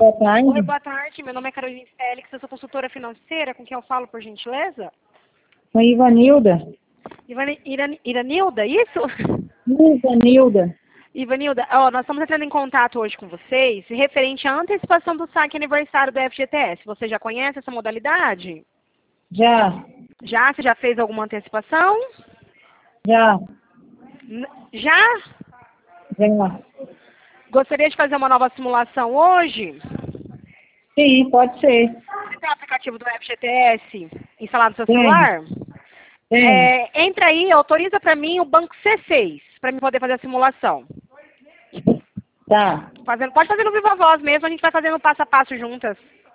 boa tarde. Oi, boa tarde. Meu nome é Carolina Félix, eu sou consultora financeira. Com quem eu falo, por gentileza? Oi, Ivanilda. Iranilda, isso? Ivanilda. Ivanilda, ó, nós estamos entrando em contato hoje com vocês referente à antecipação do saque aniversário do FGTS. Você já conhece essa modalidade? Já. Já? Você já fez alguma antecipação? Já. Já? Já. Gostaria de fazer uma nova simulação hoje? Sim, pode ser. Você tem o aplicativo do FGTS instalado no seu Tem. celular? Tem. Entra aí, autoriza para mim o banco C6, para mim poder fazer a simulação. Tá. Pode fazer no Viva Voz mesmo, a gente vai fazendo passo a passo juntas.